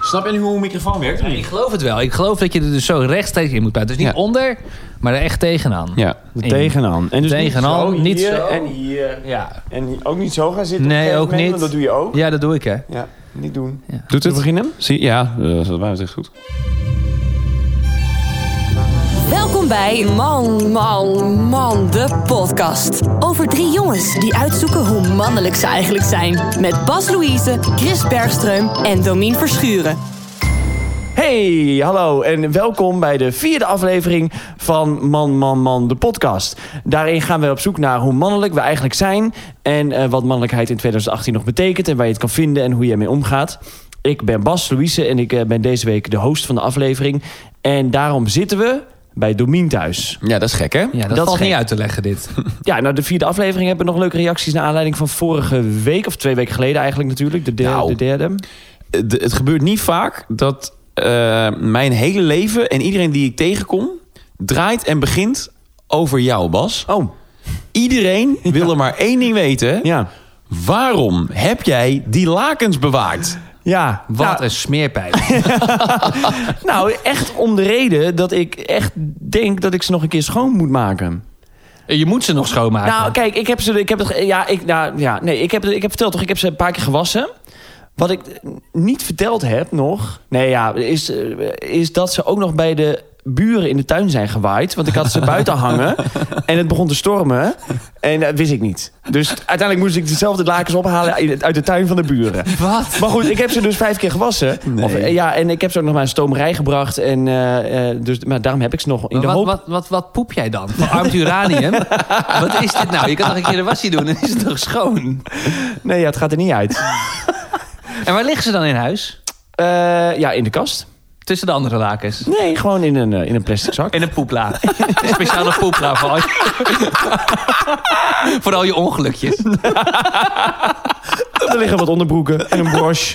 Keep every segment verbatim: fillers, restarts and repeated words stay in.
Snap je nu hoe een microfoon werkt? Ja, ik geloof het wel. Ik geloof dat je er dus zo rechtstreeks in moet praten. Dus niet ja. onder, maar er echt tegenaan. Ja, in. tegenaan. En dus tegenaan, niet, niet hier zo. en hier. Ja. En ook niet zo gaan zitten. Nee, ook moment, niet. Dat doe je ook. Ja, dat doe ik, hè. Ja, niet doen. Ja. Doet het? We beginnen? Zie, ja, uh, dat was echt goed. Welkom bij Man, Man, Man, de podcast. Over drie jongens die uitzoeken hoe mannelijk ze eigenlijk zijn. Met Bas Louise, Chris Bergström en Domien Verschuren. Hey, hallo en welkom bij de vierde aflevering van Man, Man, Man, de podcast. Daarin gaan we op zoek naar hoe mannelijk we eigenlijk zijn en uh, wat mannelijkheid in twintig achttien nog betekent en waar je het kan vinden en hoe je ermee omgaat. Ik ben Bas Louise en ik uh, ben deze week de host van de aflevering. En daarom zitten we bij Domien thuis. Ja, dat is gek, hè? Ja, dat, dat valt gek. niet uit te leggen, dit. Ja, nou de vierde aflevering hebben we nog leuke reacties naar aanleiding van vorige week, of twee weken geleden eigenlijk natuurlijk, de, de, Nou. de derde. De, het gebeurt niet vaak dat uh, mijn hele leven en iedereen die ik tegenkom draait en begint over jou, Bas. Oh, Iedereen wil er maar één ding weten. ja. Waarom heb jij die lakens bewaard? Ja, Wat nou, een smeerpijp. nou, echt om de reden dat ik echt denk dat ik ze nog een keer schoon moet maken. Je moet ze nog schoonmaken. Nou, kijk, ik heb ze, ik heb het, ja, ik, nou, ja, nee, ik heb, ik heb verteld toch, ik heb ze een paar keer gewassen. Wat ik niet verteld heb nog, nee, ja, is, is dat ze ook nog bij de buren in de tuin zijn gewaaid. Want ik had ze buiten hangen en het begon te stormen. En dat wist ik niet. Dus uiteindelijk moest ik dezelfde lakens ophalen uit de tuin van de buren. Wat? Maar goed, ik heb ze dus vijf keer gewassen. Nee. Of, ja, en ik heb ze ook nog naar een stomerij gebracht. En, uh, uh, dus, maar daarom heb ik ze nog in de wat, hoop... wat, wat, wat poep jij dan? Verarmd uranium? Wat is dit nou? Je kan nog een keer de wassie doen en is het toch schoon? Nee, ja, het gaat er niet uit. En waar liggen ze dan in huis? Uh, ja, in de kast. Tussen de andere lakens? Nee, gewoon in een, uh, in een plastic zak. In een poepla. Een speciale poepla voor al je... voor al je ongelukjes. Er liggen wat onderbroeken en een broche.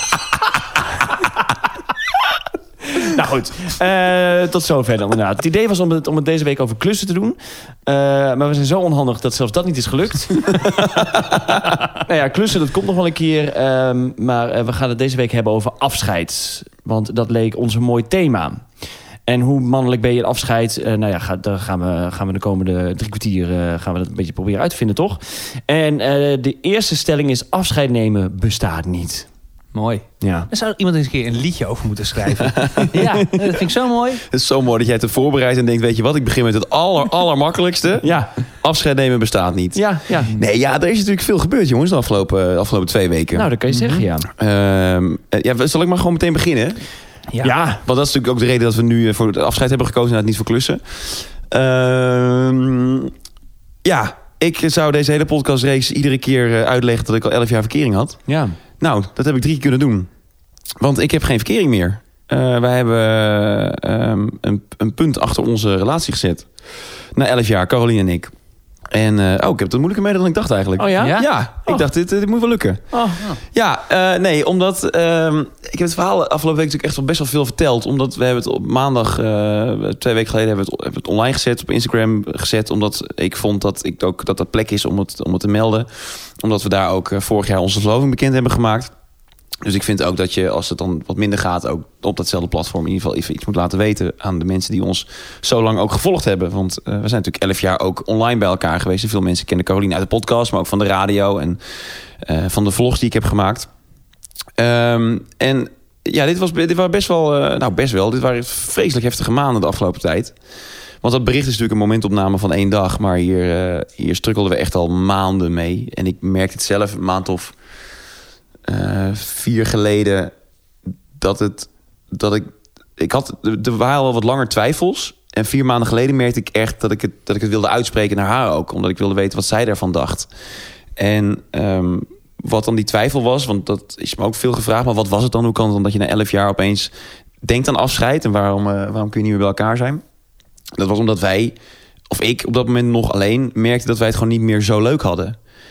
Nou goed, uh, tot zover dan inderdaad. Het idee was om het, om het deze week over klussen te doen. Uh, maar we zijn zo onhandig dat zelfs dat niet is gelukt. Nou ja, klussen, dat komt nog wel een keer. Um, maar uh, we gaan het deze week hebben over afscheid. Want dat leek ons een mooi thema. En hoe mannelijk ben je in afscheid? Uh, nou ja, ga, daar gaan we, gaan we de komende drie kwartier uh, gaan we dat een beetje proberen uit te vinden, toch? En uh, de eerste stelling is: afscheid nemen bestaat niet. Mooi. Ja. Daar zou iemand eens een keer een liedje over moeten schrijven. Ja, dat vind ik zo mooi. Het is zo mooi dat jij het hebt voorbereid en denkt, weet je wat, ik begin met het aller, allermakkelijkste. Ja. Afscheid nemen bestaat niet. Ja, ja. Nee, ja, er is natuurlijk veel gebeurd, jongens, de afgelopen, afgelopen twee weken. Nou, dat kan je zeggen, ja. Um, ja, zal ik maar gewoon meteen beginnen? Ja. Ja. Want dat is natuurlijk ook de reden dat we nu voor het afscheid hebben gekozen, inderdaad niet voor klussen. Um, ja, ik zou deze hele podcastreeks iedere keer uitleggen dat ik al elf jaar verkering had. Ja. Nou, dat heb ik drie keer kunnen doen. Want ik heb geen verkering meer. Uh, wij hebben um, een, een punt achter onze relatie gezet. Na elf jaar, Caroline en ik. En uh, oh, ik heb het moeilijker mee dan ik dacht eigenlijk. Oh ja? Ja? Ja, ik Oh. dacht, dit, dit moet wel lukken. Oh. Ja, uh, nee, omdat... Um, ik heb het verhaal afgelopen week natuurlijk echt wel best wel veel verteld. Omdat we hebben het op maandag, uh, twee weken geleden... Hebben we, het, hebben we het online gezet, op Instagram gezet. Omdat ik vond dat ik ook dat er plek is om het, om het te melden. Omdat we daar ook uh, vorig jaar onze verloving bekend hebben gemaakt. Dus ik vind ook dat je, als het dan wat minder gaat... ook op datzelfde platform in ieder geval even iets moet laten weten... aan de mensen die ons zo lang ook gevolgd hebben. Want uh, we zijn natuurlijk elf jaar ook online bij elkaar geweest. En veel mensen kennen Caroline uit de podcast... maar ook van de radio en uh, van de vlogs die ik heb gemaakt. Um, en ja, dit was, dit waren best wel... Uh, nou, best wel. Dit waren vreselijk heftige maanden de afgelopen tijd. Want dat bericht is natuurlijk een momentopname van één dag... maar hier, uh, hier strukkelden we echt al maanden mee. En ik merkte het zelf een maand of... Uh, vier geleden dat het dat ik ik had er waren al wat langer twijfels en vier maanden geleden merkte ik echt dat ik het dat ik het wilde uitspreken naar haar ook, omdat ik wilde weten wat zij daarvan dacht. En um, wat dan die twijfel was, want dat is me ook veel gevraagd, maar wat was het dan? Hoe kan het dan dat je na elf jaar opeens denkt aan afscheid en waarom uh, waarom kun je niet meer bij elkaar zijn? Dat was omdat wij of ik op dat moment nog alleen merkte dat wij het gewoon niet meer zo leuk hadden.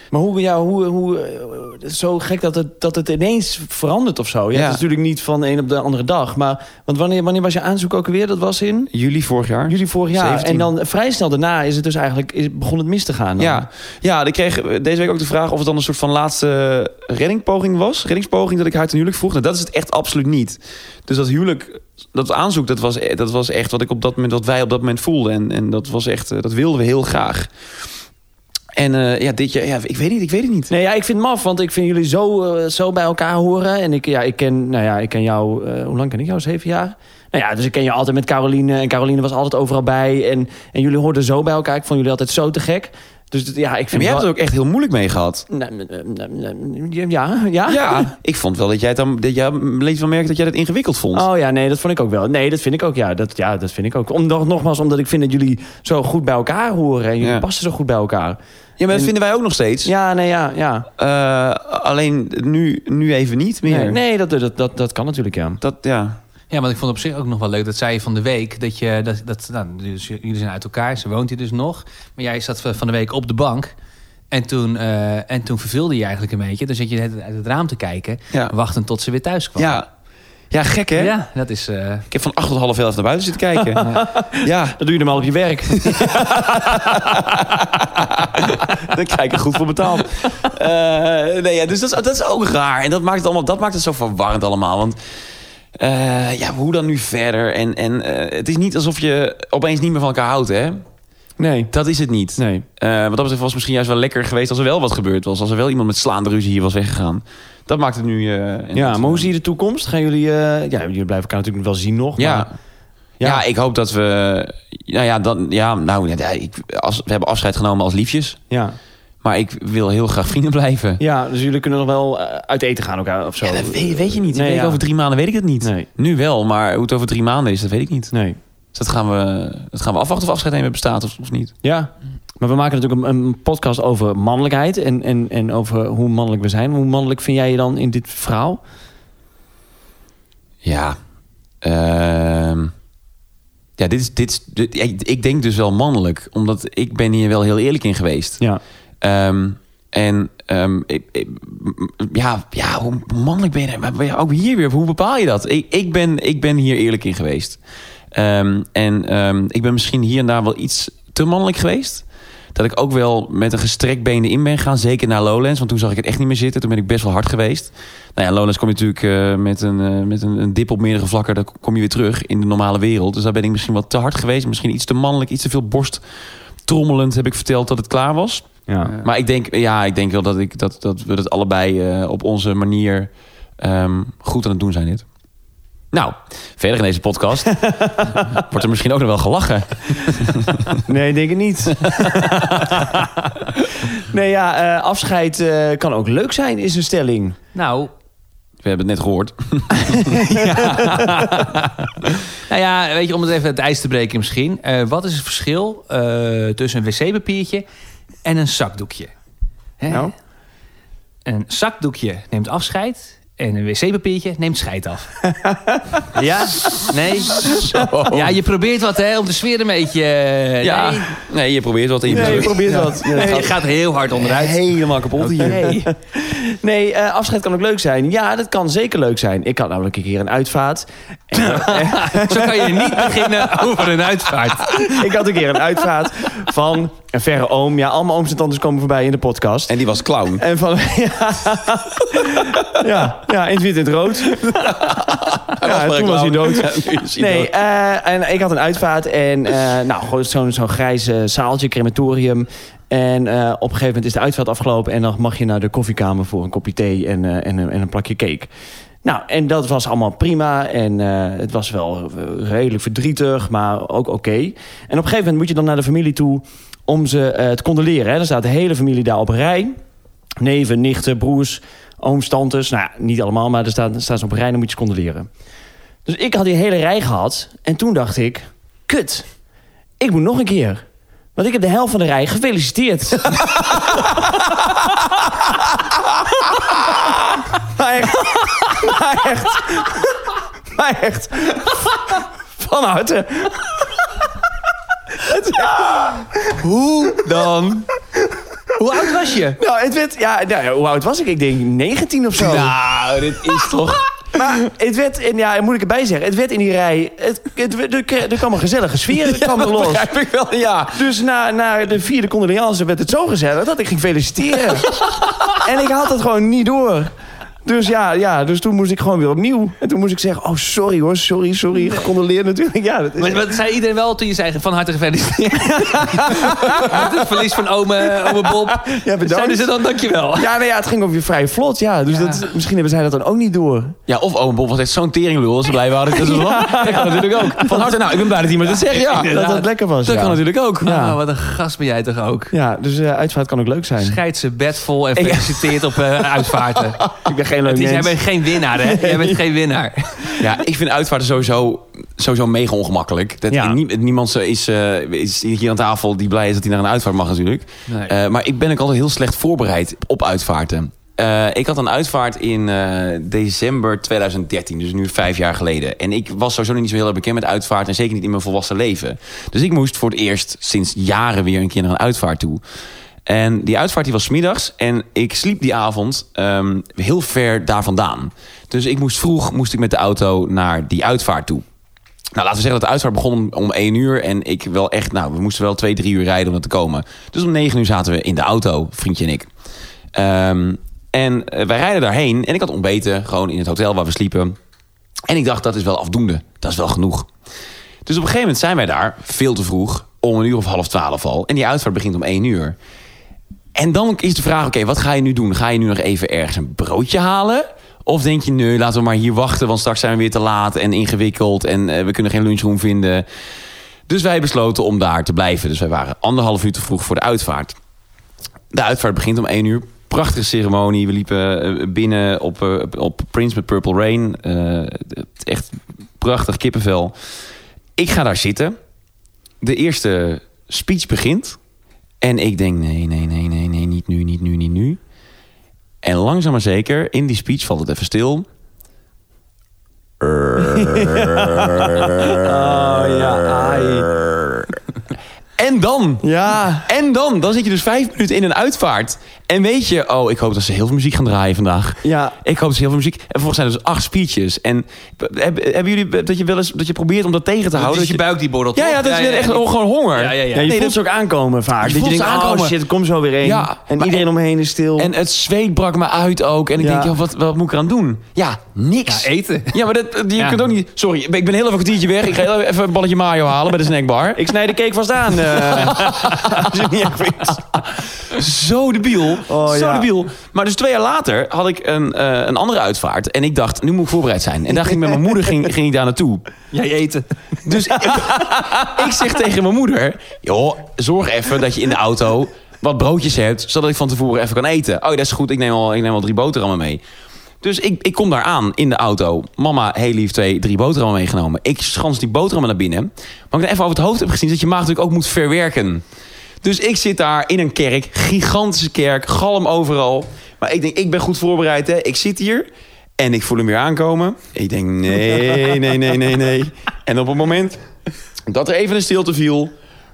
Maar hoe, ja, hoe, hoe uh, zo gek dat het, dat het ineens verandert of zo. Ja, Ja. Het is natuurlijk niet van de een op de andere dag. Maar want wanneer, wanneer was je aanzoek ook weer? Dat was in Juli vorig jaar. juli vorig jaar. zeventien. En dan vrij snel daarna is het dus eigenlijk is, begon het mis te gaan. Dan. Ja, ja, ik kreeg deze week ook de vraag of het dan een soort van laatste reddingpoging was. Reddingspoging dat ik haar ten huwelijk vroeg. Nou, dat is het echt absoluut niet. Dus dat huwelijk, dat aanzoek, dat was, dat was echt wat ik op dat moment, wat wij op dat moment voelden. En, en dat was echt, dat wilden we heel graag. En uh, ja, dit jaar, ja, ik weet niet, ik weet het niet. Nee, ja, ik vind het maf, want ik vind jullie zo, uh, zo bij elkaar horen. En ik, ja, ik ken, nou ja, ik ken jou, uh, hoe lang ken ik jou? Zeven jaar? Nou ja, dus ik ken je altijd met Caroline. En Caroline was altijd overal bij. En, en jullie hoorden zo bij elkaar. Ik vond jullie altijd zo te gek. Dus ja, ik vind Maar jij hebt wel... er ook echt heel moeilijk mee gehad. Ja, ja. Ja, ik vond wel dat jij het dan, dat jij liet wel merken dat jij het ingewikkeld vond. Oh ja, nee, dat vond ik ook wel. Nee, dat vind ik ook, ja. Dat, ja, dat vind ik ook. Om, nogmaals, omdat ik vind dat jullie zo goed bij elkaar horen. En jullie Ja. passen zo goed bij elkaar. Ja, maar dat En- vinden wij ook nog steeds. Ja, nee, ja, ja. Uh, alleen nu, nu even niet meer. Nee, nee dat, dat, dat, dat kan natuurlijk, ja. Dat, ja. Ja, want ik vond op zich ook nog wel leuk. Dat zei je van de week. Dat je, dat, dat, nou, dus jullie zijn uit elkaar. Ze woont hier dus nog. Maar jij zat van de week op de bank. En toen, uh, en toen verveelde je eigenlijk een beetje. Dan zit je net uit het raam te kijken. Ja. Wachtend tot ze weer thuis kwam. Ja. Ja, gek hè? Ja, dat is... Uh... Ik heb van acht tot half elf naar buiten zitten kijken. ja. ja. Dat doe je normaal op je werk. Daar krijg ik goed voor betaald. Uh, nee, ja, dus dat is, dat is ook raar. En dat maakt het, allemaal, dat maakt het zo verwarrend allemaal. Want uh, ja, hoe dan nu verder? En, en uh, het is niet alsof je opeens niet meer van elkaar houdt, hè? Nee. Dat is het niet. Nee. Uh, wat dat betreft was het misschien juist wel lekker geweest als er wel wat gebeurd was. Als er wel iemand met slaande ruzie hier was weggegaan. Dat maakt het nu... Uh, ja, maar hoe zie je de toekomst? Gaan jullie... Uh, ja, jullie blijven elkaar natuurlijk wel zien nog. Ja. Maar, ja. ja. ja, ik hoop dat we... Nou ja, dan, ja nou, ja, ik, als, we hebben afscheid genomen als liefjes. Ja. Maar ik wil heel graag vrienden blijven. Ja, dus jullie kunnen nog wel uh, uit eten gaan elkaar of zo. Ja, dat weet, weet je niet. Nee, weet ik ja. Over drie maanden weet ik het niet. Nee. Nu wel, maar hoe het over drie maanden is, dat weet ik niet. Nee. Dus dat gaan we, dat gaan we afwachten of afscheid nemen bestaat of, of niet. Ja, maar we maken natuurlijk een, een podcast over mannelijkheid. En, en, en over hoe mannelijk we zijn. Hoe mannelijk vind jij je dan in dit verhaal? Ja. Uh, ja, dit is, dit is, dit, ik, ik denk dus wel mannelijk. Omdat ik ben hier wel heel eerlijk in geweest. Ja. Um, en um, ik, ik, ja, ja, hoe mannelijk ben je? Maar ook hier weer, hoe bepaal je dat? Ik, ik, ben, ik ben hier eerlijk in geweest. Um, en um, ik ben misschien hier en daar wel iets te mannelijk geweest. Dat ik ook wel met een gestrekt been erin ben gaan. Zeker naar Lowlands, want toen zag ik het echt niet meer zitten. Toen ben ik best wel hard geweest. Nou ja, Lowlands kom je natuurlijk uh, met, een, uh, met een, een dip op meerdere vlakken. Dan kom je weer terug in de normale wereld. Dus daar ben ik misschien wat te hard geweest. Misschien iets te mannelijk, iets te veel borsttrommelend heb ik verteld dat het klaar was. Ja. Uh, maar ik denk, ja, ik denk wel dat, ik, dat, dat we het allebei uh, op onze manier um, goed aan het doen zijn dit. Nou, verder in deze podcast wordt er misschien ook nog wel gelachen. Nee, denk ik niet. nee, ja, uh, afscheid uh, kan ook leuk zijn, is een stelling. Nou... We hebben het net gehoord. Nou ja, weet je, om het even het ijs te breken misschien. Uh, wat is het verschil uh, tussen een wc-papiertje en een zakdoekje? Hè? Nou? Een zakdoekje neemt afscheid en een wc-papiertje neemt scheid af. Ja? Nee? Zo. Ja, je probeert wat, hè, om de sfeer een beetje... Uh, Ja, nee. nee, je probeert wat. In Nee, je probeert wat. Ja, je gaat heel hard onderuit. Helemaal kapot hier. Nee, nee uh, afscheid kan ook leuk zijn. Ja, dat kan zeker leuk zijn. Ik had namelijk een keer een uitvaart. En, uh, Zo kan je niet beginnen over een uitvaart. ik had een keer een uitvaart van een verre oom. Ja, allemaal ooms en tantes komen voorbij in de podcast. En die was clown. En van... Ja, ja, ja in het wit en het rood. Ja, toen was hij dood. Ja, nu is hij Nee, dood. uh, en ik had een uitvaart en uh, nou, gewoon zo'n zo'n grijs uh, zaaltje, crematorium. En uh, op een gegeven moment is de uitvaart afgelopen en dan mag je naar de koffiekamer voor een kopje thee en, uh, en, en een plakje cake. Nou, en dat was allemaal prima en uh, het was wel redelijk verdrietig, maar ook oké. Okay. En op een gegeven moment moet je dan naar de familie toe om ze uh, te condoleren. Hè. Dan staat de hele familie daar op een rij. Neven, nichten, broers, ooms, tantes. Nou ja, niet allemaal, maar er staan, staan ze op een rij en dan moet je ze condoleren. Dus ik had die hele rij gehad. En toen dacht ik, kut, ik moet nog een keer. Want ik heb de helft van de rij gefeliciteerd. maar echt, maar echt, maar echt, van harte. Hoe dan? Hoe oud was je? Nou, het werd... Ja, nou, hoe oud was ik? Ik denk negentien of zo. Nou, dit is toch... Maar het werd... En ja, moet ik erbij zeggen. Het werd in die rij... Het, het, het, er, er kwam een gezellige sfeer. Het kwam er los. begrijp ik wel, ja. Dus na, na de vierde condoleance werd het zo gezellig... dat ik ging feliciteren. En ik had het gewoon niet door. Dus ja, ja, dus toen moest ik gewoon weer opnieuw. En toen moest ik zeggen, oh sorry hoor, sorry, sorry. Gecondoleerd natuurlijk. Ja, dat is Maar wat zei iedereen wel toen je zei van harte gefeliciteerd? Met het verlies van ome, ome Bob. Ja, bedankt. Zeiden ze dan dankjewel? Ja, nou ja, het ging ook weer vrij vlot. Ja, dus Ja. Dat, misschien hebben zij dat dan ook niet door. Ja, of oom Bob was echt zo'n teringlul. Ze blij waren. Dat, dat kan natuurlijk ook. Van harte, nou, ik ben blij dat iemand het zegt. Ja, Dat dat lekker was. dat ja. kan natuurlijk ook. Ja. Oh, wat een gast ben jij toch ook? Ja, dus uh, uitvaart kan ook leuk zijn. Scheid ze bed vol en feliciteert op uh, uitvaarten. Ik ben geen leuk Het is, jij mens. bent geen winnaar, hè? Jij bent geen winnaar. Ja, ik vind uitvaarten sowieso, sowieso mega ongemakkelijk. Dat, Ja. nie- niemand is, uh, is hier aan tafel die blij is dat hij naar een uitvaart mag natuurlijk. Nee. Uh, maar ik ben ook altijd heel slecht voorbereid op uitvaarten. Uh, ik had een uitvaart in uh, december tweeduizend dertien, dus nu vijf jaar geleden. En ik was sowieso niet zo heel erg bekend met uitvaart en zeker niet in mijn volwassen leven. Dus ik moest voor het eerst sinds jaren weer een keer naar een uitvaart toe. En die uitvaart die was 's middags en ik sliep die avond um, heel ver daar vandaan. Dus ik moest vroeg moest ik met de auto naar die uitvaart toe. Nou, laten we zeggen dat de uitvaart begon om, om één uur. En ik wel echt, nou, we moesten wel twee, drie uur rijden om er te komen. Dus om negen uur zaten we in de auto, vriendje en ik. Um, en uh, wij rijden daarheen. En ik had ontbeten, gewoon in het hotel waar we sliepen. En ik dacht, dat is wel afdoende. Dat is wel genoeg. Dus op een gegeven moment zijn wij daar, veel te vroeg. Om een uur of half twaalf al. En die uitvaart begint om één uur. En dan is de vraag, oké, okay, wat ga je nu doen? Ga je nu nog even ergens een broodje halen? Of denk je, nee, laten we maar hier wachten... want straks zijn we weer te laat en ingewikkeld... en uh, we kunnen geen lunchroom vinden. Dus wij besloten om daar te blijven. Dus wij waren anderhalf uur te vroeg voor de uitvaart. De uitvaart begint om één uur. Prachtige ceremonie. We liepen uh, binnen op, uh, op Prince met Purple Rain. Uh, echt prachtig kippenvel. Ik ga daar zitten. De eerste speech begint... En ik denk, nee, nee, nee, nee, nee, niet nu, niet nu, niet nu. En langzaam maar zeker, in die speech valt het even stil. Oh ja, ai. En dan, Ja. en dan, dan zit je dus vijf minuten in een uitvaart. En weet je, oh, ik hoop dat ze heel veel muziek gaan draaien vandaag. Ja. Ik hoop dat ze heel veel muziek... En vervolgens zijn er dus acht speeches. En hebben, hebben jullie dat je wel eens dat je probeert om dat tegen te houden? Dus je buik die borrelt. Ja, ja, dat is ja, ja, echt ja. gewoon honger. Ja, ja, ja. Ja, je Nee, voelt dat- ze ook aankomen vaak. Je Dat je voelt denkt, ze oh aankomen. shit, er komt zo weer één. Ja, en maar- iedereen om me heen is stil. En het zweet brak me uit ook. En ik Ja. denk, joh, wat, wat moet ik eraan doen? Ja, niks. Ja, eten. Ja, maar dat, je Ja. kunt ook niet... Sorry, ik ben heel even een kwartiertje weg. Ik ga heel even een balletje mayo halen bij de snackbar. Ik snij de cake vast aan. eh. Als je het niet erg vindt. Zo debiel. Oh, zo ja. debiel. Maar dus twee jaar later had ik een, uh, een andere uitvaart. En ik dacht, nu moet ik voorbereid zijn. En daar ging ik met mijn moeder ging, ging ik daar naartoe. Jij eten. Dus ik, ik zeg tegen mijn moeder... joh, zorg even dat je in de auto wat broodjes hebt... zodat ik van tevoren even kan eten. Oh, dat is goed. Ik neem al, ik neem al drie boterhammen mee. Dus ik, ik kom daar aan in de auto. Mama, heel lief, twee, drie boterhammen meegenomen. Ik schans die boterhammen naar binnen. Maar ik even over het hoofd heb gezien... dat je maag natuurlijk ook moet verwerken. Dus ik zit daar in een kerk. Gigantische kerk. Galm overal. Maar ik denk, ik ben goed voorbereid. Hè. Ik zit hier. En ik voel hem weer aankomen. Ik denk, nee, nee, nee, nee, nee. En op het moment dat er even een stilte viel...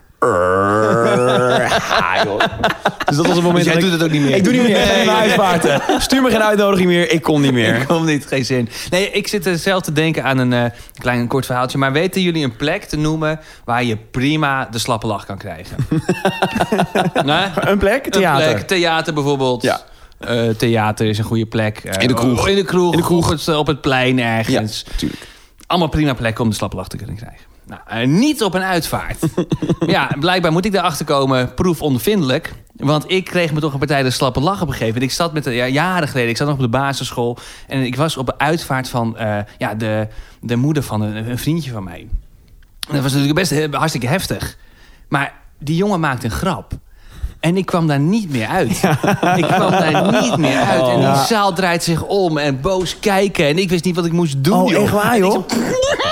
Ah, joh. Dus dat was het moment. Dus jij dat doet ik, het ook niet meer. Ik doe niet meer. Nee. Geen uitvaarten. Stuur me geen uitnodiging meer. Ik kon niet meer. Komt niet, geen zin. Nee, ik zit er zelf te denken aan een uh, klein kort verhaaltje. Maar weten jullie een plek te noemen waar je prima de slappe lach kan krijgen? nee? Een plek? Theater. Een plek, theater bijvoorbeeld. Ja. Uh, theater is een goede plek. Uh, In de kroeg. In de kroeg. In de kroeg. Op het, op het plein ergens. Ja, tuurlijk. Allemaal prima plekken om de slappe lach te kunnen krijgen. Nou, uh, niet op een uitvaart. Ja, blijkbaar moet ik daarachter komen, proefondervindelijk. Want ik kreeg me toch een partij de slappe lach op een gegeven moment. Ik zat met de, ja, jaren geleden, ik zat nog op de basisschool. En ik was op een uitvaart van uh, ja, de, de moeder van een, een vriendje van mij. En dat was natuurlijk best uh, hartstikke heftig. Maar die jongen maakte een grap. En ik kwam daar niet meer uit. Ik kwam daar niet meer uit. En die Ja. zaal draait zich om en boos kijken. En ik wist niet wat ik moest doen. Oh, joh. echt waar, En ik joh? zo-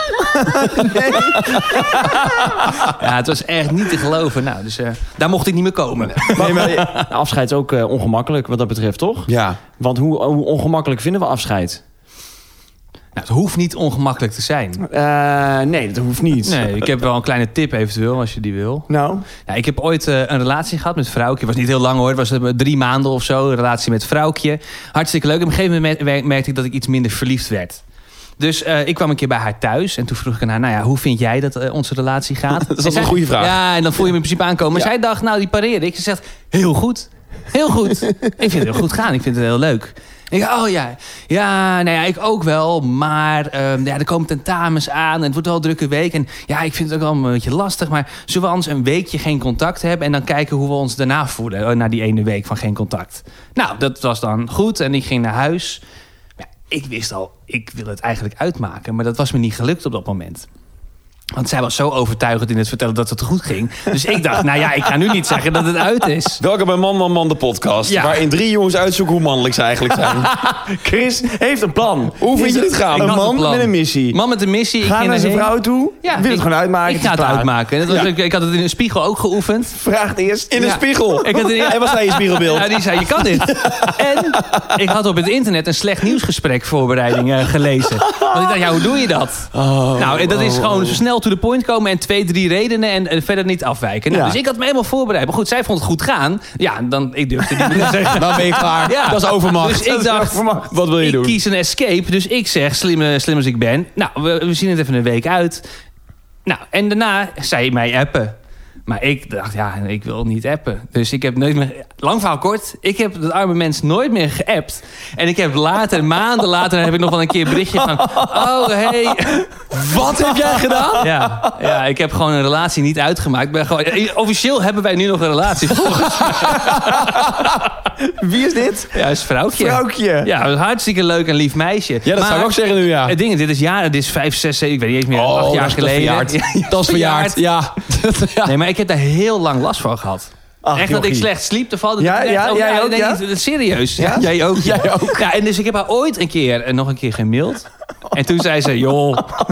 Ja, het was echt niet te geloven. Nou, dus uh, daar mocht ik niet meer komen. Nee, maar afscheid is ook uh, ongemakkelijk wat dat betreft, toch? Ja. Want hoe, hoe ongemakkelijk vinden we afscheid? Nou, het hoeft niet ongemakkelijk te zijn. Uh, nee, dat hoeft niet. Nee, ik heb wel een kleine tip eventueel, als je die wil. Nou? Nou, ik heb ooit uh, een relatie gehad met vrouwtje. Het was niet heel lang hoor, het was uh, drie maanden of zo. Een relatie met vrouwtje. Hartstikke leuk. En op een gegeven moment merkte ik dat ik iets minder verliefd werd. Dus uh, ik kwam een keer bij haar thuis. En toen vroeg ik aan haar, nou ja, hoe vind jij dat uh, onze relatie gaat? Dat is een goede vraag. Ja, en dan voel je me in principe aankomen. Maar ja. zij dacht, nou die pareerde ik. Ze zegt, heel goed. Heel goed. Ik vind het heel goed gaan. Ik vind het heel leuk. En ik, oh ja, ja, nou ja, ik ook wel. Maar uh, ja, er komen tentamens aan en het wordt wel een drukke week. En ja, ik vind het ook wel een beetje lastig. Maar zullen we anders een weekje geen contact hebben... en dan kijken hoe we ons daarna voelen... na die ene week van geen contact. Nou, dat was dan goed en ik ging naar huis. Ja, ik wist al, ik wil het eigenlijk uitmaken. Maar dat was me niet gelukt op dat moment. Want zij was zo overtuigend in het vertellen dat het goed ging. Dus ik dacht, nou ja, ik ga nu niet zeggen dat het uit is. Welkom bij Man, Man, Man, de podcast. Ja. Waarin drie jongens uitzoeken hoe mannelijk ze eigenlijk zijn. Chris heeft een plan. Hoe vind je dit gaan? Een man een met een missie. Man met een missie. Ga naar zijn vrouw toe. Ja, wil ik, het gewoon uitmaken. Ik ga het uitmaken. Dat was, ja. ik, ik had het in een spiegel ook geoefend. Vraag het eerst. In een ja. spiegel. Ik had het, ja. En wat zei je spiegelbeeld? Ja, die zei, je kan dit. En ik had op het internet een slecht nieuwsgesprek voorbereiding uh, gelezen. Want ik dacht, ja, hoe doe je dat? Oh, nou, dat is oh, gewoon oh. zo snel to the point komen... en twee, drie redenen en, en verder niet afwijken. Nou, ja. Dus ik had me helemaal voorbereid. Maar goed, zij vond het goed gaan. Ja, dan ik durfde niet meer te zeggen. Dan ben je klaar. Ja. Dat is overmacht. Dus ik dacht, overmacht. Wat wil je ik doen? Ik kies een escape. Dus ik zeg, slim, slim als ik ben... Nou, we, we zien het even een week uit. Nou, en daarna zei hij mij appen. Maar ik dacht, ja, ik wil niet appen. Dus ik heb nooit meer... Lang verhaal kort. Ik heb dat arme mens nooit meer geappt. En ik heb later, maanden later... heb ik nog wel een keer een berichtje van... Oh, hey. Wat heb jij gedaan? Ja, ja, ik heb gewoon een relatie niet uitgemaakt. Ben gewoon, officieel hebben wij nu nog een relatie. Wie is dit? Ja, is vrouwtje. Vrouwtje. Ja, een hartstikke leuk en lief meisje. Ja, dat maar, zou ik ook zeggen nu, ja. Het ding is, dit is jaren, dit is vijf, zes, zeven, ik weet niet eens meer, oh, acht jaar dat geleden. Verjaard. Ja, dat is verjaard, ja. ja. Nee, maar ik heb daar heel lang last van gehad. Ach, echt dat ik slecht sliep, te vallen. Ja, ja, ook, jij ja, ook, nee, ja? Serieus. Ja? Jij ook. Ja. Jij ook. Ja, en dus ik heb haar ooit een keer, en nog een keer gemaild. En toen zei ze, joh.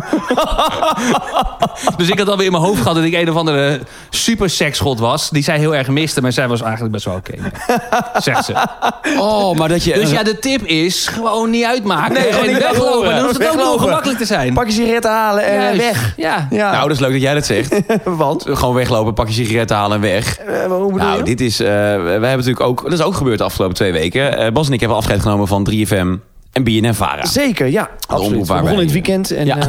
Dus ik had alweer in mijn hoofd gehad dat ik een of andere super seksgod was. Die zij heel erg miste, maar zij was eigenlijk best wel oké. Okay, zegt ze. Oh, maar dat je... Dus ja, de tip is gewoon niet uitmaken. Nee, gewoon niet weglopen. Dan hoeft het ook nog gemakkelijk te zijn. Pak je sigaretten halen en Juist. weg. Ja. ja. Nou, dat is leuk dat jij dat zegt. Want? Gewoon weglopen, pak je sigaretten halen en weg. Uh, hoe bedoel nou, je? dit is... Uh, wij hebben natuurlijk ook... Dat is ook gebeurd de afgelopen twee weken. Uh, Bas en ik hebben afscheid genomen van drie F M en B N N Vara. Zeker, ja. Absoluut. We begonnen in het weekend. En, ja. Uh...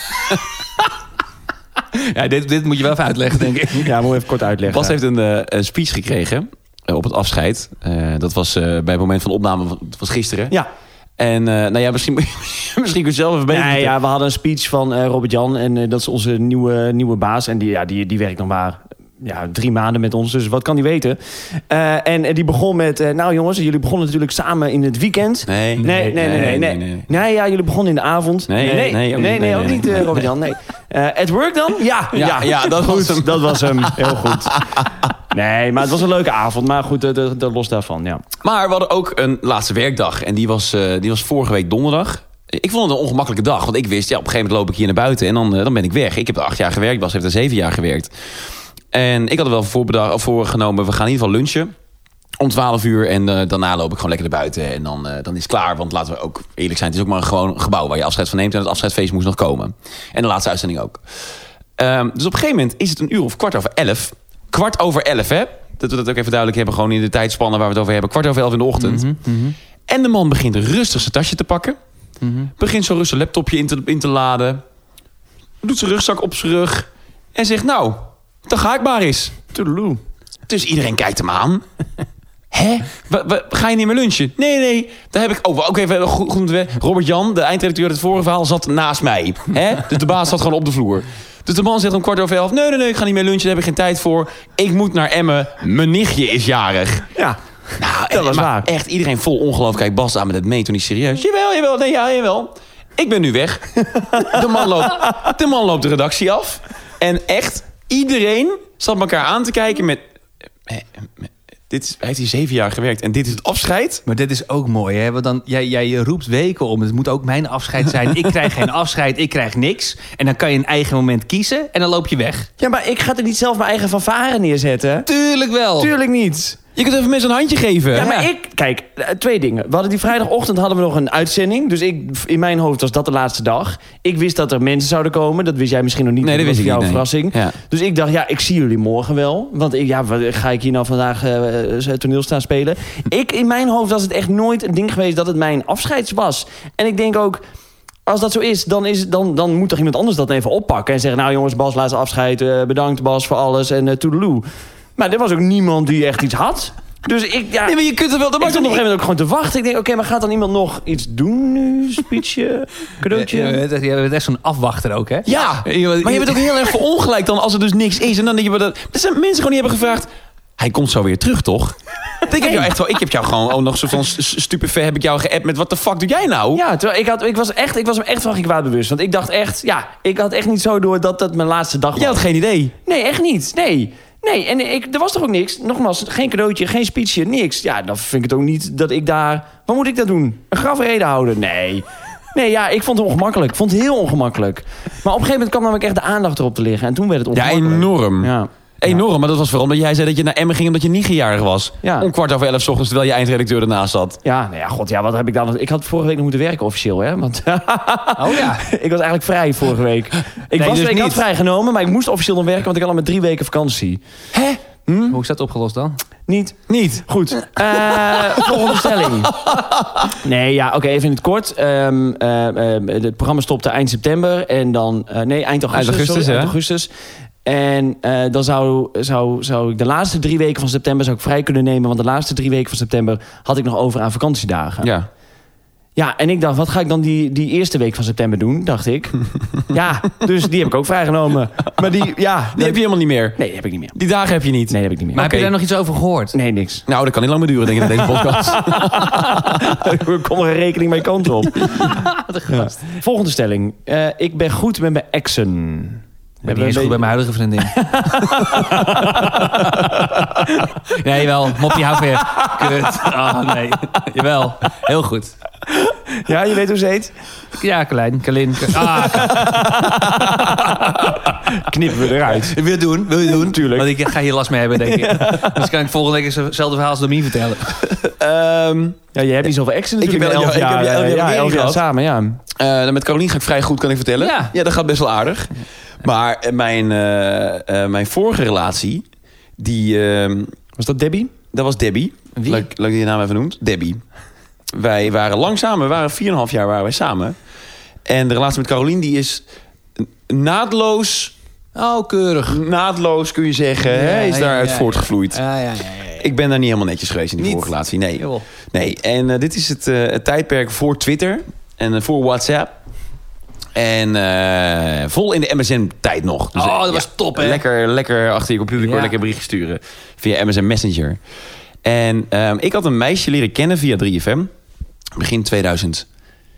ja, dit, dit moet je wel even uitleggen, denk ik. Ja, moet even kort uitleggen. Bas heeft een, uh, een speech gekregen uh, op het afscheid. Uh, dat was uh, bij het moment van de opname van, was gisteren. Ja. En uh, nou ja, misschien, misschien kun je zelf even nee, ja, we hadden een speech van uh, Robert Jan. En uh, dat is onze nieuwe, nieuwe baas. En die, ja, die, die werkt nog maar... Ja, drie maanden met ons, dus wat kan die weten? Uh, en die begon met... Uh, nou jongens, jullie begonnen natuurlijk samen in het weekend. Nee, nee, nee, nee. Nee, nee, nee. nee. nee ja, jullie begonnen in de avond. Nee, nee, nee, ook nee, niet, nee, nee, ook niet uh, Robert Jan. Nee. Uh, at work dan? Ja, ja, ja, ja dat was hem. Dat was hem, heel goed. Nee, maar het was een leuke avond. Maar goed, dat, dat los daarvan, ja. Maar we hadden ook een laatste werkdag. En die was, uh, die was vorige week donderdag. Ik vond het een ongemakkelijke dag. Want ik wist, ja, op een gegeven moment loop ik hier naar buiten. En dan, uh, dan ben ik weg. Ik heb er acht jaar gewerkt. Bas heeft er zeven jaar gewerkt. En ik had er wel voor voorgenomen, we gaan in ieder geval lunchen om twaalf uur. En uh, daarna loop ik gewoon lekker naar buiten. En dan, uh, dan is het klaar. Want laten we ook eerlijk zijn, het is ook maar gewoon een gebouw waar je afscheid van neemt. En het afscheidsfeest moest nog komen. En de laatste uitzending ook. Um, dus op een gegeven moment is het een uur of kwart over elf. Kwart over elf, hè? Dat we dat ook even duidelijk hebben. Gewoon in de tijdspannen waar we het over hebben. Kwart over elf in de ochtend. Mm-hmm, mm-hmm. En de man begint rustig zijn tasje te pakken. Mm-hmm. Begint zo rustig laptopje in te, in te laden. Doet zijn rugzak op zijn rug. En zegt, nou... Dan ga ik maar eens. Toedeloe. Dus iedereen kijkt hem aan. Hè? We, we, ga je niet meer lunchen? Nee, nee. Daar heb ik... Oh, ook even goed, goed Robert Jan, de eindredacteur uit het vorige verhaal, zat naast mij. Hè? Dus de baas zat gewoon op de vloer. Dus de man zegt om kwart over elf... Nee, nee, nee, ik ga niet meer lunchen. Daar heb ik geen tijd voor. Ik moet naar Emmen. Mijn nichtje is jarig. Ja. Nou, dat was maar waar. Echt iedereen vol ongeloof. Kijk, Bas aan met het mee toen hij serieus. Jawel, jawel. Nee, ja, jawel. Ik ben nu weg. De man loopt de, man loopt de redactie af. En echt... Iedereen zat elkaar aan te kijken met... Dit is, hij heeft hier zeven jaar gewerkt en dit is het afscheid. Maar dit is ook mooi, hè? Want dan, jij, jij roept weken om. Het moet ook mijn afscheid zijn. Ik krijg geen afscheid, ik krijg niks. En dan kan je een eigen moment kiezen en dan loop je weg. Ja, maar ik ga er niet zelf mijn eigen fanfare neerzetten. Tuurlijk wel. Tuurlijk niet. Je kunt even mensen een handje geven. Ja, maar ik... Kijk, twee dingen. We hadden die vrijdagochtend hadden we nog een uitzending. Dus ik, in mijn hoofd was dat de laatste dag. Ik wist dat er mensen zouden komen. Dat wist jij misschien nog niet. Nee, dat wist ik voor jou niet, een nee. verrassing. Ja. Dus ik dacht, ja, ik zie jullie morgen wel. Want ik, ja, wat, ga ik hier nou vandaag uh, toneel staan spelen? Ik, in mijn hoofd was het echt nooit een ding geweest dat het mijn afscheids was. En ik denk ook... Als dat zo is, dan, is dan, dan moet toch iemand anders dat even oppakken. En zeggen, nou jongens, Bas, laatste afscheid. Uh, bedankt Bas voor alles en uh, toedeloe. Maar er was ook niemand die echt iets had. Dus ik, ja... Nee, maar je kunt er wel... Dat Ik stond op een gegeven moment ook gewoon te wachten. Ik denk, oké, okay, maar gaat dan iemand nog iets doen nu? Speechje, cadeautje? Je, je, je bent echt zo'n afwachter ook, hè? Ja, maar je bent ook heel erg verongelijkt dan als er dus niks is. En dan denk je, dat, dat zijn mensen gewoon die hebben gevraagd... Hij komt zo weer terug, toch? Ik heb jou echt wel... Ik heb jou gewoon oh, nog zo van stupefait heb ik jou geappt met... Wat de fuck doe jij nou? Ja, terwijl ik, had, ik, was echt, ik was me echt van geen kwaad bewust. Want ik dacht echt... Ja, ik had echt niet zo door dat dat mijn laatste dag was. Jij had geen idee. Nee, echt niet. Nee. Nee, en ik, er was toch ook niks? Nogmaals, geen cadeautje, geen speechje, niks. Ja, dan vind ik het ook niet dat ik daar... Wat moet ik dat doen? Een grafrede houden? Nee. Nee, ja, ik vond het ongemakkelijk. Ik vond het heel ongemakkelijk. Maar op een gegeven moment kwam namelijk echt de aandacht erop te liggen. En toen werd het Ja, ongemakkelijk. enorm. Ja. Enorm, maar dat was vooral omdat jij zei dat je naar Emmen ging... omdat je nichtjarig was. Ja. Om kwart over elf 's ochtends, terwijl je eindredacteur ernaast zat. Ja, nou ja, god, ja, wat heb ik dan... Ik had vorige week nog moeten werken officieel, hè? Want Oh ja. ik was eigenlijk vrij vorige week. Ik, Nee, was, dus ik had niet. vrijgenomen, maar ik moest officieel nog werken... want ik had al met drie weken vakantie. Hè? Hm? Hoe is dat opgelost dan? Niet? Niet. Goed. Uh, volgende stelling. Nee, ja, oké, okay, even in het kort. Um, uh, uh, het programma stopte eind september. En dan... Uh, nee, eind augustus. Eind augustus, sorry, ja. eind augustus. En uh, dan zou, zou, zou ik de laatste drie weken van september... zou ik vrij kunnen nemen. Want de laatste drie weken van september... had ik nog over aan vakantiedagen. Ja. Ja, en ik dacht, wat ga ik dan die, die eerste week van september doen? Dacht ik. Ja, dus die heb ik ook vrijgenomen. Maar die, ja... Die heb je helemaal niet meer. Nee, die heb ik niet meer. Die dagen heb je niet. Nee, die heb ik niet meer. Maar Oké. heb je daar nog iets over gehoord? Nee, niks. Nou, dat kan niet lang meer duren, denk ik, in deze podcast. Er komt er een rekening mijn kant op. Ja. Volgende stelling. Uh, ik ben goed met mijn exen. Ik ben niet eens goed bij mijn huidige vriendin. Nee, wel. Moppie, hou weer. Kut. Oh, nee. Jawel. Heel goed. Ja, je weet hoe ze heet? Ja, Klein. Kalin. Ah. Knippen we eruit. Wil je het doen? Wil je het doen? Tuurlijk. Want ik ga hier last mee hebben, denk ik. Dus kan ik volgende week hetzelfde verhaal als Domien vertellen. Um, Ja, je hebt niet zoveel exen Ik heb natuurlijk. elf elf jaar- jaar, ik heb elf jaar ja, met elf jaar gehad. samen, ja. uh, met Carolien ga ik vrij goed, kan ik vertellen. Ja. ja dat gaat best wel aardig. Maar uh, mijn, uh, uh, mijn vorige relatie, die... Uh, Was dat Debbie? dat was Debbie. Wie? Leuk, leuk dat je je naam even noemt. Debbie. Wij waren lang samen. We waren vier en een half jaar waren wij samen. En de relatie met Carolien, die is naadloos... Oh, keurig. Naadloos kun je zeggen, Ja, hè, is ja, daaruit ja, ja. voortgevloeid. Ja, ja, ja, ja. Ik ben daar niet helemaal netjes geweest in die Niet? vorige relatie. Nee. Jawel. nee. En uh, dit is het, uh, het tijdperk voor Twitter en uh, voor WhatsApp. En uh, vol in de M S N-tijd nog. Dus, Oh, dat was top, hè? Lekker, lekker achter je computer, Ja. lekker berichtjes sturen. Via M S N Messenger. En um, ik had een meisje leren kennen via drie F M. Begin tweeduizend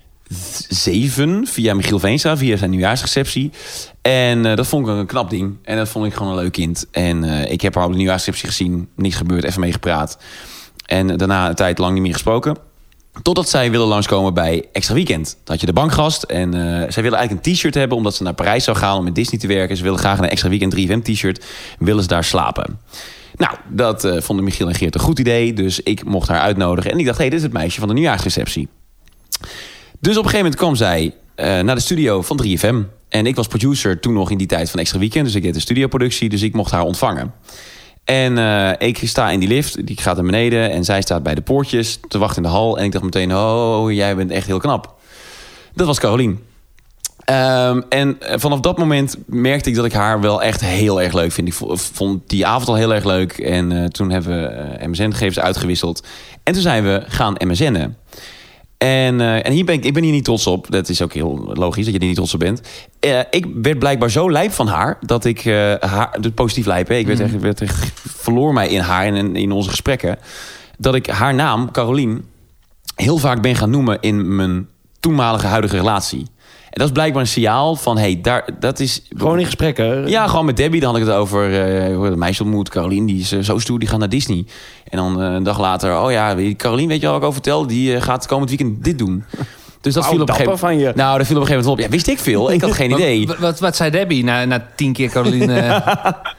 zeven. Via Michiel Veenstra, via zijn nieuwjaarsreceptie. En uh, dat vond ik een knap ding. En dat vond ik gewoon een leuk kind. En uh, ik heb haar op de nieuwjaarsreceptie gezien. Niks gebeurd, even mee gepraat. En daarna een tijd lang niet meer gesproken. Totdat zij wilde langskomen bij Extra Weekend. Dan had je de bankgast. En uh, zij wilde eigenlijk een t-shirt hebben... omdat ze naar Parijs zou gaan om met Disney te werken. Ze wilde graag een Extra Weekend drie F M t-shirt. Willen ze daar slapen. Nou, dat uh, vonden Michiel en Geert een goed idee. Dus ik mocht haar uitnodigen. En ik dacht, hé, hey, dit is het meisje van de nieuwjaarsreceptie. Dus op een gegeven moment kwam zij uh, naar de studio van drie F M. En ik was producer toen nog in die tijd van Extra Weekend. Dus ik deed de studioproductie. Dus ik mocht haar ontvangen. En uh, ik sta in die lift, die gaat naar beneden... en zij staat bij de poortjes te wachten in de hal. En ik dacht meteen, oh, jij bent echt heel knap. Dat was Carolien. Um, en vanaf dat moment merkte ik dat ik haar wel echt heel erg leuk vind. Ik vond die avond al heel erg leuk. En uh, toen hebben we uh, M S N-gegevens uitgewisseld. En toen zijn we gaan M S N'en. En, uh, en hier ben ik, ik ben hier niet trots op. Dat is ook heel logisch dat je er niet trots op bent. Uh, ik werd blijkbaar zo lijp van haar... dat ik uh, haar... Dus positief lijp, hè? Ik werd, mm. echt, werd echt, verloor mij in haar en in, in onze gesprekken... dat ik haar naam, Carolien... heel vaak ben gaan noemen in mijn toenmalige huidige relatie. En dat is blijkbaar een signaal van... hey, daar, dat is... Gewoon in gesprekken? Ja, gewoon met Debbie. Dan had ik het over... Uh, een meisje ontmoet, Carolien, die is uh, zo stoer, die gaat naar Disney. En dan uh, een dag later... oh ja, Carolien, weet je wel wat ik over vertel? Die uh, gaat komend weekend dit doen. Dus dat oh, viel op een gegeven van je. Nou, dat viel op een gegeven moment op. Ja, wist ik veel. Ik had geen idee. Wat, wat, wat zei Debbie na, na tien keer Caroline? Uh...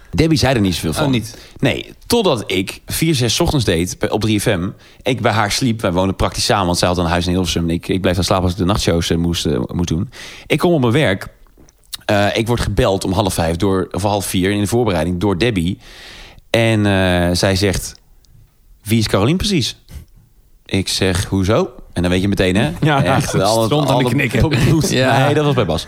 Debbie zei er niet zoveel van. Oh, niet? Nee, totdat ik vier, zes ochtends deed bij- op drie F M. Ik bij haar sliep. Wij woonden praktisch samen, want zij had een huis in Hilversum. Ik, ik bleef daar slapen als ik de nachtshows uh, moest, uh, moest doen. Ik kom op mijn werk. Uh, ik word gebeld om half vijf, door, of half vier in de voorbereiding door Debbie. En uh, zij zegt, wie is Carolien precies? Ik zeg, hoezo? En dan weet je meteen, hè? Ja, echt. goed, Al het, stond aan al de het knikken. bloed. Ja. Nee, dat was bij Bas.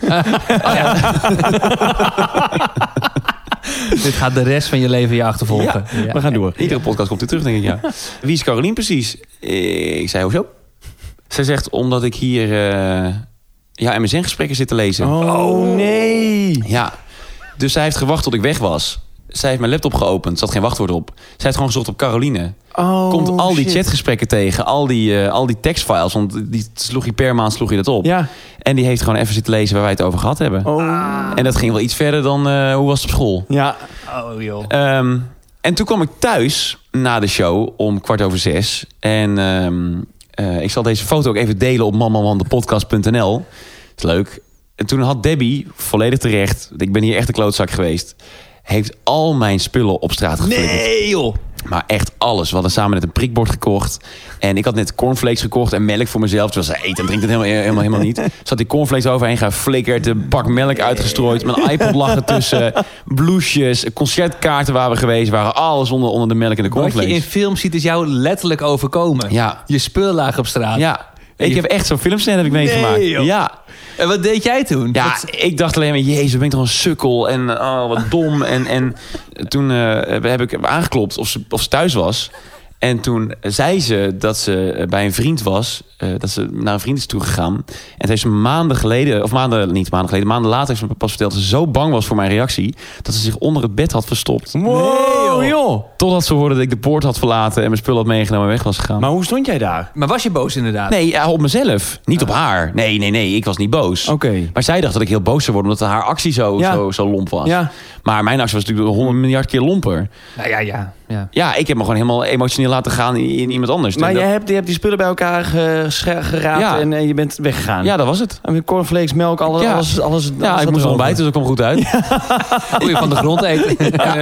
Dit gaat de rest van je leven je achtervolgen. Ja. We gaan door. Iedere podcast komt hij terug, denk ik, ja. Wie is Carolien precies? Ik zei, hoezo? Zij zegt, omdat ik hier uh, ja, M S N-gesprekken zit te lezen. Oh, nee. Ja, dus zij heeft gewacht tot ik weg was. Zij heeft mijn laptop geopend, zat geen wachtwoord op. Zij heeft gewoon gezocht op Caroline. Oh, Komt al die shit. chatgesprekken tegen, al die, uh, al die tekstfiles. Want die sloeg je per maand sloeg je dat op. Ja. En die heeft gewoon even zitten lezen waar wij het over gehad hebben. Oh. En dat ging wel iets verder dan uh, hoe was het op school. Ja. Oh, joh. Um, en toen kwam ik thuis na de show om kwart over zes. En um, uh, ik zal deze foto ook even delen op manmanmandepodcast punt n l. Is leuk. En toen had Debbie, volledig terecht, ik ben hier echt een klootzak geweest, heeft al mijn spullen op straat geflikkerd. Nee, joh. Maar echt alles. We hadden samen net een prikbord gekocht. En ik had net cornflakes gekocht en melk voor mezelf. Terwijl ze eten en drinkt het helemaal, helemaal, helemaal niet. Zat die cornflakes overheen geflikkerd. De bak melk uitgestrooid. Mijn iPod lag ertussen. Blouses, concertkaarten waar we geweest waren. Alles onder, onder de melk en de Wat cornflakes. je in films ziet is jou letterlijk overkomen. Ja. Je spullen lagen op straat. Ja. Ik heb echt zo'n filmscène heb ik meegemaakt. Nee, joh. Ja. En wat deed jij toen? Ja, Wat- ik dacht alleen maar, jezus, ben ik toch een sukkel. En oh, wat dom. En, en toen uh, heb ik aangeklopt of ze, of ze thuis was. En toen zei ze dat ze bij een vriend was. Uh, dat ze naar een vriend is toegegaan. En toen heeft ze maanden geleden, of maanden, niet maanden geleden, maanden later heeft ze me pas verteld dat ze zo bang was voor mijn reactie, dat ze zich onder het bed had verstopt. Wow, Nee, joh. Totdat ze hoorde dat ik de poort had verlaten en mijn spullen had meegenomen en weg was gegaan. Maar hoe stond jij daar? Maar was je boos inderdaad? Nee, ja, op mezelf. Niet op haar. Nee, nee, nee. Ik was niet boos. Oké. Maar zij dacht dat ik heel boos zou worden omdat haar actie zo, Ja. zo, zo lomp was. Ja. Maar mijn actie was natuurlijk honderd miljard keer lomper. Nou ja, ja. ja. Ja, ik heb me gewoon helemaal emotioneel laten gaan in, in iemand anders. Maar En jij dat- hebt, je hebt die spullen bij elkaar ge- sche- geraapt Ja. en, en je bent weggegaan. Ja, dat was het. En met cornflakes, melk, alles. Ja. alles, alles, Ja, alles ik zat moest erover. ontbijten, dus dat kwam goed uit. Ja. Hoe je van de grond eten.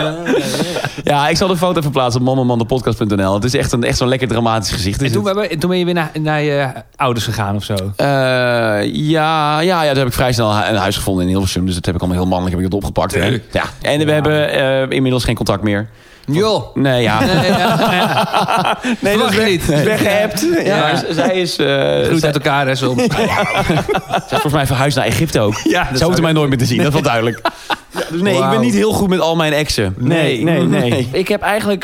Ja. ik zal de foto even plaatsen op manmanmandepodcast punt n l. Het is echt, een, echt zo'n lekker dramatisch gezicht. En Is toen, het. ben- toen ben je weer naar, naar je ouders gegaan of zo? Uh, ja, ja, ja, dat heb ik vrij snel een huis gevonden in Hilversum. Dus dat heb ik allemaal heel mannelijk heb ik het opgepakt. Hè. Tuurlijk. Ja. En we hebben uh, inmiddels geen contact meer. Joh. Nee, ja. Nee, ja, ja. Nee, dat Verwacht is je weg, niet. dat is weggehept. Ja. Ja, maar z- zij is... Uh, Groet zij, uit elkaar hè, soms. zij is volgens mij verhuisd naar Egypte ook. Ja, dat Ze hoefde mij nooit meer te zien, dat is wel duidelijk. Ja, dus nee, ik Wauw. ben niet heel goed met al mijn exen. Nee, nee, nee. Ik heb eigenlijk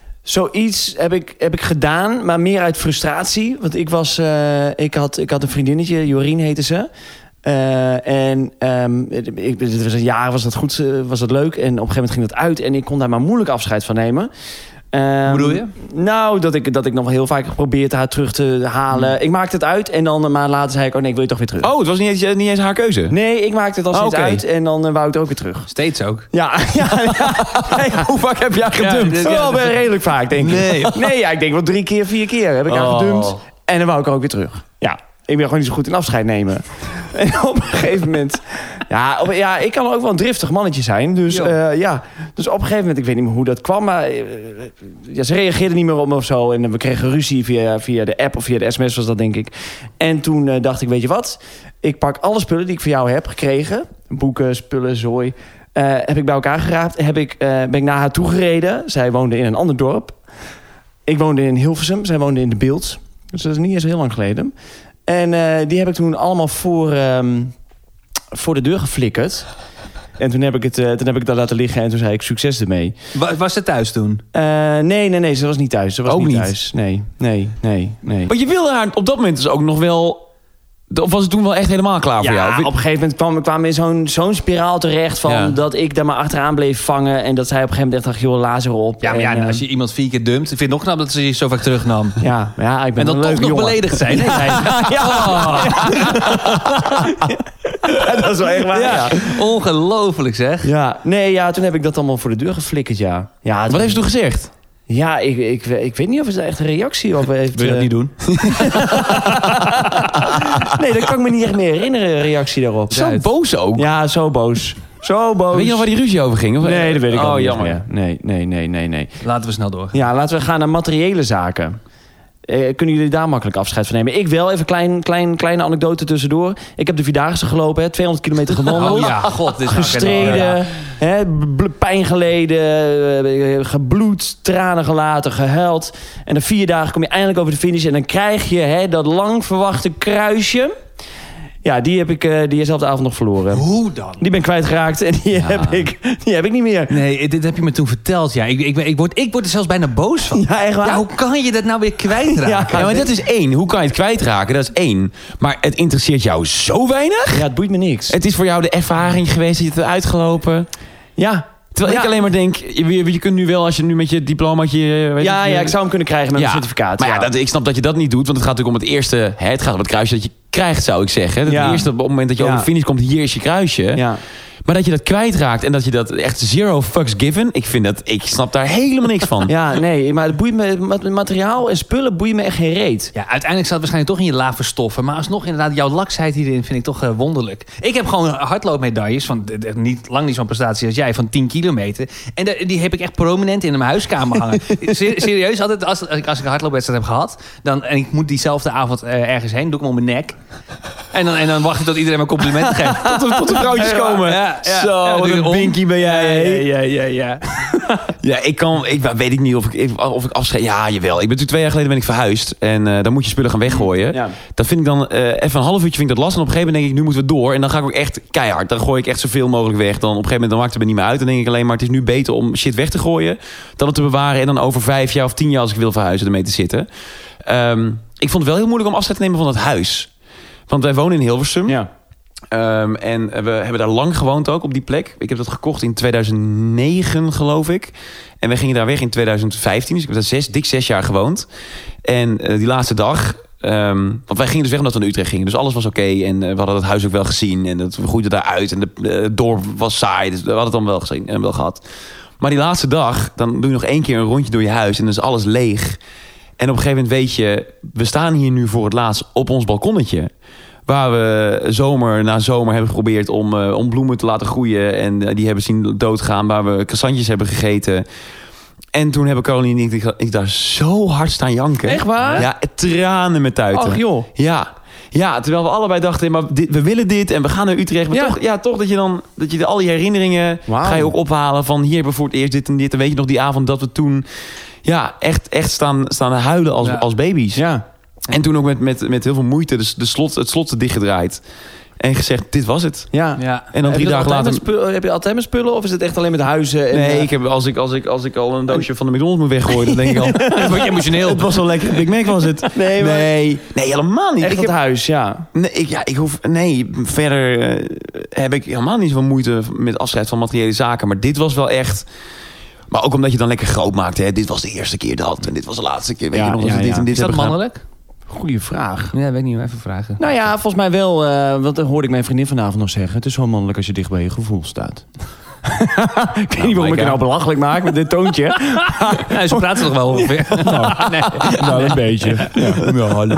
zoiets heb ik, heb ik gedaan, maar meer uit frustratie. Want ik was, uh, ik had, ik had een vriendinnetje, Jorien heette ze. Uh, en um, ik, het was een jaar was dat goed, uh, was dat leuk. En op een gegeven moment ging dat uit en ik kon daar maar moeilijk afscheid van nemen. Um, Hoe bedoel je? Nou, dat ik, dat ik nog wel heel vaak geprobeerd haar terug te halen. Hmm. Ik maakte het uit en dan een maand later zei ik, oh nee, ik wil je toch weer terug. Oh, het was niet eens, niet eens haar keuze? Nee, ik maakte het al Oh, steeds oké. uit en dan uh, wou ik er ook weer terug. Steeds ook. Ja, ja, ja. Hey, hoe vaak heb jij gedumpt? Ja, dit- ja, oh, ben redelijk vaak, denk ik. Nee. Nee, ja, ik denk wel drie keer, vier keer heb ik haar Oh. gedumpt. En dan wou ik er ook weer terug. Ja, ik ben gewoon niet zo goed in afscheid nemen. En op een gegeven moment... Ja, op, ja, ik kan ook wel een driftig mannetje zijn. Dus Jo. uh, ja, dus op een gegeven moment, ik weet niet meer hoe dat kwam, maar uh, ja, ze reageerde niet meer op me of zo. En we kregen ruzie via, via de app of via de sms was dat, denk ik. En toen uh, dacht ik, weet je wat? Ik pak alle spullen die ik voor jou heb gekregen. Boeken, spullen, zooi. Uh, heb ik bij elkaar geraapt. Heb ik, uh, ben ik naar haar toegereden. Zij woonde in een ander dorp. Ik woonde in Hilversum. Zij woonde in de Beeld. Dus dat is niet eens heel lang geleden. En uh, die heb ik toen allemaal voor, um, voor de deur geflikkerd. En toen heb ik het, uh, toen heb ik dat laten liggen en toen zei ik succes ermee. Wa- Was ze thuis toen? Uh, nee, nee, nee, ze was niet thuis. Ze was Ook niet, niet? thuis. Nee, nee, nee, nee. Maar je wilde haar op dat moment dus ook nog wel... Of was het toen wel echt helemaal klaar voor Ja, jou? op een gegeven moment kwam, kwamen we in zo'n zo'n spiraal terecht van Ja. dat ik daar maar achteraan bleef vangen en dat zij op een gegeven moment dacht, joh, laat erop. Ja, maar ja, en, uh, als je iemand vier keer dumpt... Ik vind het nog knap dat ze je zo vaak terugnam. ja, ja, ik ben En dan een toch leuke nog jongen. beledigd zijn. Nee, hij- Oh, Ja, dat is wel echt waar. Ja. Ja. ongelooflijk zeg. Ja, nee, ja, toen heb ik dat allemaal voor de deur geflikkerd, ja. Ja, het- Wat heeft ze toen gezegd? Ja, ik, ik, ik weet niet of het echt een reactie op heeft. Wil je dat eh, niet doen? Nee, dat kan ik me niet echt meer herinneren, een reactie daarop. Zo boos ook. Ja, zo boos. Zo boos. Weet je nog waar die ruzie over ging? Of... Nee, dat weet ik oh, al niet jammer. meer. Nee, nee, nee, nee, nee. Laten we snel door. Ja, laten we gaan naar materiële zaken. Eh, kunnen jullie daar makkelijk afscheid van nemen? Ik wel. Even een klein, klein, kleine anekdote tussendoor. Ik heb de Vierdaagse gelopen, hè, tweehonderd kilometer gewandeld. Oh ja, god. Dit is Gestreden, ja. hè, bl- pijn geleden, eh, gebloed, tranen gelaten, gehuild. En na vier dagen kom je eindelijk over de finish en dan krijg je hè, dat lang verwachte kruisje. Ja, die heb ik uh, diezelfde avond nog verloren. Hoe dan? Die ben ik kwijtgeraakt en die, Ja. heb, ik, die heb ik niet meer. Nee, dit heb je me toen verteld. Ja, ik, ik, ik, word, ik word er zelfs bijna boos van. Ja, echt waar? Ja, hoe kan je dat nou weer kwijtraken? Ja, maar dat is één. Hoe kan je het kwijtraken? Dat is één. Maar het interesseert jou zo weinig? Ja, het boeit me niks. Het is voor jou de ervaring geweest dat je het hebt uitgelopen. Ja. Terwijl Ja. ik alleen maar denk, je, je kunt nu wel als je nu met je diplomaatje... Weet Ja, je, ja, ik zou hem kunnen krijgen met Ja. een certificaat. Maar ja, dat, ik snap dat je dat niet doet, want het gaat natuurlijk om het eerste... Hè, het gaat om het kruisje dat je krijgt, zou ik zeggen. Het Ja. eerste op het moment dat je Ja. over de finish komt, hier is je kruisje. Ja. Maar dat je dat kwijtraakt en dat je dat echt zero fucks given... Ik vind dat, ik snap daar helemaal niks van. Ja, nee, maar het boeit me, ma- materiaal en spullen boeien me echt geen reet. Ja, uiteindelijk staat het waarschijnlijk toch in je lava stoffen. Maar alsnog inderdaad, jouw laksheid hierin vind ik toch uh, wonderlijk. Ik heb gewoon hardloopmedailles van de, de, niet, lang niet zo'n prestatie als jij, van tien kilometer. En de, die heb ik echt prominent in mijn huiskamer hangen. Ser- serieus, altijd als, als, ik, als ik een hardloopwedstrijd heb gehad... Dan, en ik moet diezelfde avond uh, ergens heen, doe ik hem om mijn nek. En dan, en dan wacht ik tot iedereen mijn complimenten geeft. Tot de, tot de vrouwtjes komen. Ja, ja. Zo, Ja, wat doe je een om. binky ben jij. hè? Ja, ja, ja, ja. Ja, ik kan, ik weet ik niet of ik, of ik afscheid... Ja, jawel. Ik ben natuurlijk twee jaar geleden ben ik verhuisd. En uh, dan moet je spullen gaan weggooien. Ja. Dat vind ik dan, uh, even een half uurtje vind ik dat lastig. En op een gegeven moment denk ik, nu moeten we door. En dan ga ik ook echt keihard. Dan gooi ik echt zoveel mogelijk weg. Dan op een gegeven moment dan maakt het me niet meer uit. Dan denk ik alleen maar, het is nu beter om shit weg te gooien... dan het te bewaren en dan over vijf jaar of tien jaar... als ik wil verhuizen, ermee te zitten. Um, ik vond het wel heel moeilijk om afscheid te nemen van het huis. Want wij wonen in Hilversum. Ja. Um, en we hebben daar lang gewoond ook op die plek. Ik heb dat gekocht in tweeduizend negen, geloof ik. En we gingen daar weg in tweeduizend vijftien. Dus ik heb daar zes, dik zes jaar gewoond. En uh, die laatste dag... Um, want wij gingen dus weg omdat we naar Utrecht gingen. Dus alles was oké. Okay. En uh, we hadden het huis ook wel gezien. En het, we groeiden daaruit. En de, uh, het dorp was saai. Dus we hadden het dan wel gezien en wel gehad. Maar die laatste dag, dan doe je nog één keer een rondje door je huis. En dan is alles leeg. En op een gegeven moment weet je... we staan hier nu voor het laatst op ons balkonnetje... waar we zomer na zomer hebben geprobeerd om, uh, om bloemen te laten groeien. En uh, die hebben zien doodgaan, waar we croissantjes hebben gegeten. En toen hebben Caroline en ik, ik daar zo hard staan janken. Echt waar? Ja, tranen met tuiten. Ach joh. Ja. Ja, terwijl we allebei dachten, maar dit, we willen dit en we gaan naar Utrecht. Maar Ja. toch, ja, toch dat je dan, dat je al die herinneringen Wauw. ga je ook ophalen van hier hebben we voor het eerst dit en dit. En weet je nog die avond dat we toen, ja, echt, echt staan, staan huilen als, Ja. als baby's. Ja. En toen ook met, met, met heel veel moeite de, de slot, het slot dichtgedraaid. En gezegd, dit was het. Ja. Ja. En dan drie Heb je dagen altijd later... met spullen- heb je altijd met spullen of is het echt alleen met huizen? En, Nee, eh, ik heb, als, ik, als, ik, als ik al een doosje van de McDonald's moet weggooien... dan denk ik al... Dat word je emotioneel. Het was wel lekker. Big Mac was het. Nee, maar- nee, nee, helemaal niet. echt Ik het heb, huis, ja. nee, ik, ja, ik hoef... Nee, verder eh, heb ik helemaal niet zoveel moeite... met afscheid van materiële zaken. Maar dit was wel echt... Maar ook omdat je dan lekker groot maakt. Hè? Dit was de eerste keer dat. En dit was de laatste keer. Weet Ja, je nog dat ja, we dit ja. en dit Is dat hebben gedaan? mannelijk? Goeie vraag. Ja, weet ik niet. Even vragen. Nou ja, volgens mij wel. Uh, want dat hoorde ik mijn vriendin vanavond nog zeggen. Het is zo mannelijk als je dicht bij je gevoel staat. ik weet niet waarom ik het nou belachelijk maak met dit toontje. Nee, zo praten ze toch wel ongeveer. nou, nee. nou, een beetje. Ja, ja hallo.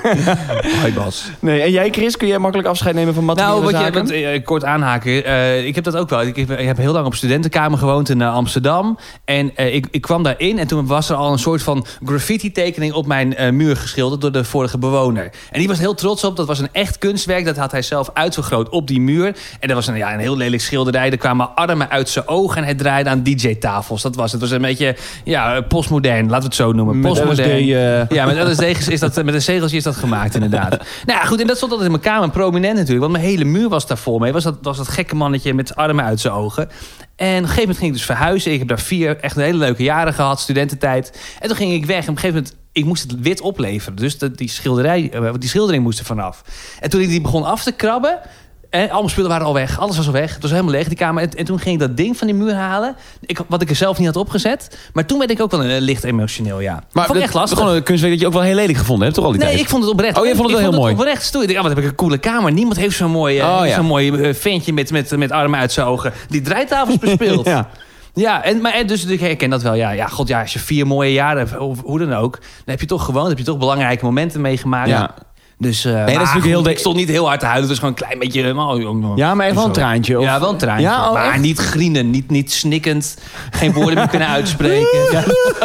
Hi Bas. Nee, en jij Chris, kun jij makkelijk afscheid nemen van materiële Nou, wat je, zaken? wat, eh, kort aanhaken. Uh, ik heb dat ook wel. Ik heb, ik heb heel lang op studentenkamer gewoond in uh, Amsterdam. En uh, ik, ik kwam daarin en toen was er al een soort van graffiti-tekening op mijn uh, muur geschilderd door de vorige bewoner. En die was heel trots op. Dat was een echt kunstwerk. Dat had hij zelf uitvergroot op die muur. En dat was een, ja, een heel lelijk schilderij. Er kwamen armen uit zijn ogen en hij draaide aan D J-tafels. Dat was het. Het was een beetje ja, postmodern, laten we het zo noemen. Met Postmodern. L S D, uh... Ja, met L S D is dat, met een zegeltje is dat gemaakt inderdaad. Nou ja, goed, en dat stond altijd in mijn kamer, prominent natuurlijk. Want mijn hele muur was daar vol mee. Was dat, was dat gekke mannetje met armen uit zijn ogen. En op een gegeven moment ging ik dus verhuizen. Ik heb daar vier echt een hele leuke jaren gehad, studententijd. En toen ging ik weg. En op een gegeven moment, ik moest het wit opleveren. Dus dat, die, schilderij, die schildering moest er vanaf. En toen ik die begon af te krabben... En al mijn spullen waren al weg. Alles was al weg. Het was helemaal leeg, die kamer. En, en toen ging ik dat ding van die muur halen. Ik, wat ik er zelf niet had opgezet. Maar toen werd ik ook wel een, licht emotioneel, ja. Maar vond ik echt lastig. Gewoon een kunstwerk dat je ook wel heel lelijk gevonden hebt, toch al die Nee, tijd? ik vond het oprecht. Oh, jij vond het ik wel heel mooi. oprecht stoer. Ik dacht, ah, wat heb ik een coole kamer. Niemand heeft zo'n mooi, uh, Oh, ja. zo'n mooi uh, ventje met, met, met armen uit zijn ogen. Die draaitafels bespeelt. ja. Ja, en, maar, en dus ik herken dat wel. Ja, ja, god, ja, als je vier mooie jaren hebt, of hoe dan ook... dan heb je toch gewoond, heb je toch belangrijke momenten meegemaakt. Ja. Dus, uh, dat is maar natuurlijk heel goed, de- ik stond niet heel hard te huilen. Het was gewoon een klein beetje... Oh, Ja, maar echt wel een zo. traantje. Of... Ja, wel een traantje. Ja, oh, maar echt? niet grienen, niet, niet snikkend. Geen woorden meer kunnen uitspreken. Ja.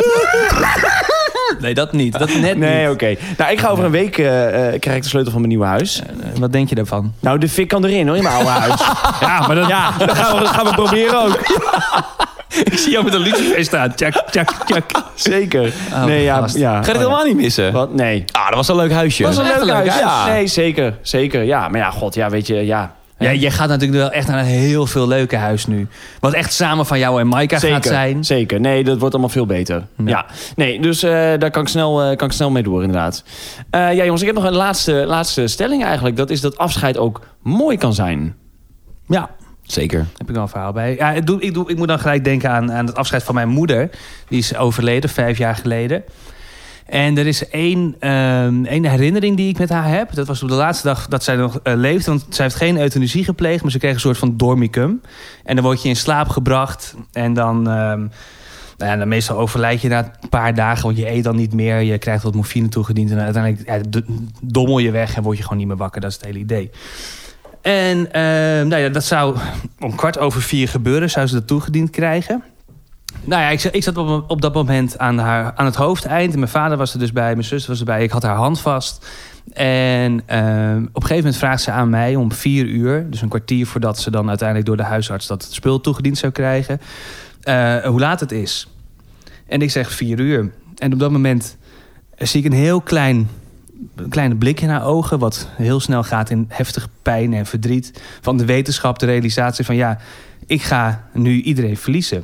Nee, dat niet. Dat net Nee, niet. oké. Okay. Nou, ik ga over een week uh, uh, krijg ik de sleutel van mijn nieuwe huis. Uh, wat denk je daarvan? Nou, de fik kan erin hoor, in mijn oude huis. Ja, maar dat... Ja, dat gaan we, dat gaan we proberen ook. Ik zie jou met een lucifer staan. Tjak, tjak, tjak. Zeker. Oh, nee, ja, gast. ja. Ga je het helemaal niet missen? Wat? Nee. Ah, dat was een leuk huisje. Dat was een Echt leuk een leuk huis. huis. Ja. Nee, zeker. Zeker. Ja, maar ja, god, ja, weet je, ja. Ja, jij gaat natuurlijk wel echt naar een heel veel leuke huis nu. Wat echt samen van jou en Maaika Zeker, gaat zijn. Zeker. Nee, dat wordt allemaal veel beter. Ja. Ja. Nee, dus uh, daar kan ik, snel, uh, kan ik snel mee door, inderdaad. Uh, ja, jongens, ik heb nog een laatste, laatste stelling eigenlijk. Dat is dat afscheid ook mooi kan zijn. Ja, Zeker. daar heb ik wel een verhaal bij. Ja, ik, doe, ik, doe, ik moet dan gelijk denken aan, aan het afscheid van mijn moeder. Die is overleden, vijf jaar geleden. En er is één, um, één herinnering die ik met haar heb. Dat was op de laatste dag dat zij nog uh, leefde. Want zij heeft geen euthanasie gepleegd, maar ze kreeg een soort van dormicum. En dan word je in slaap gebracht. En dan, um, nou ja, dan meestal overlijd je na een paar dagen. Want je eet dan niet meer. Je krijgt wat morfine toegediend. En uiteindelijk ja, dommel je weg en word je gewoon niet meer wakker. Dat is het hele idee. En uh, nou ja, dat zou om kwart over vier gebeuren. Zou ze dat toegediend krijgen. Nou ja, ik, ik zat op, op dat moment aan, haar, aan het hoofdeind. En mijn vader was er dus bij, mijn zus was erbij. Ik had haar hand vast. En uh, op een gegeven moment vraagt ze aan mij om vier uur... dus een kwartier voordat ze dan uiteindelijk door de huisarts... dat het spul toegediend zou krijgen... Uh, hoe laat het is. En ik zeg vier uur. En op dat moment zie ik een heel klein... een kleine blik in haar ogen... wat heel snel gaat in heftige pijn en verdriet... van de wetenschap, de realisatie van... ja, ik ga nu iedereen verliezen...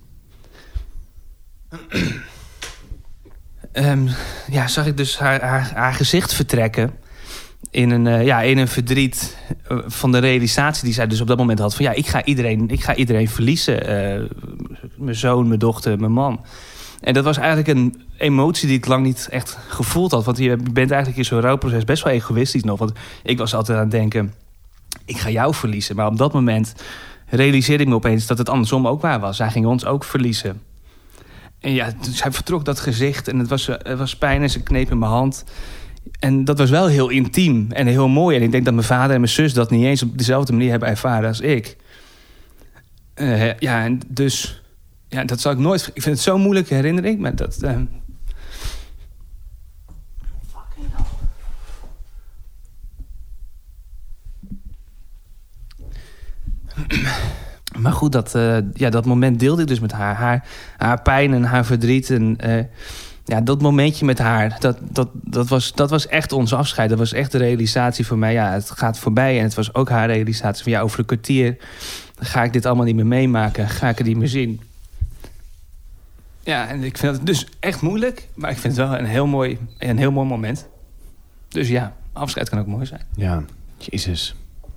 Um, ja, zag ik dus haar, haar, haar gezicht vertrekken in een, uh, ja, in een verdriet uh, van de realisatie die zij dus op dat moment had. Van ja, ik ga iedereen, ik ga iedereen verliezen. Uh, mijn zoon, mijn dochter, mijn man. En dat was eigenlijk een emotie die ik lang niet echt gevoeld had. Want je bent eigenlijk in zo'n rouwproces best wel egoïstisch nog. Want ik was altijd aan het denken, ik ga jou verliezen. Maar op dat moment realiseerde ik me opeens dat het andersom ook waar was. Zij ging ons ook verliezen. En ja, dus hij vertrok dat gezicht en het was, het was pijn en ze kneep in mijn hand. En dat was wel heel intiem en heel mooi. En ik denk dat mijn vader en mijn zus dat niet eens op dezelfde manier hebben ervaren als ik. Uh, ja, en dus... Ja, dat zal ik nooit... Ik vind het zo'n moeilijke herinnering, maar dat... Uh... Maar goed, dat, uh, ja, dat moment deelde ik dus met haar. Haar, haar pijn en haar verdriet. En uh, ja, dat momentje met haar, dat, dat, dat, was, dat was echt ons afscheid. Dat was echt de realisatie voor mij. Ja, het gaat voorbij. En het was ook haar realisatie van ja, over een kwartier ga ik dit allemaal niet meer meemaken. Ga ik het niet meer zien. Ja, en ik vind het dus echt moeilijk. Maar ik vind het wel een heel mooi, een heel mooi moment. Dus ja, afscheid kan ook mooi zijn. Ja, jezus.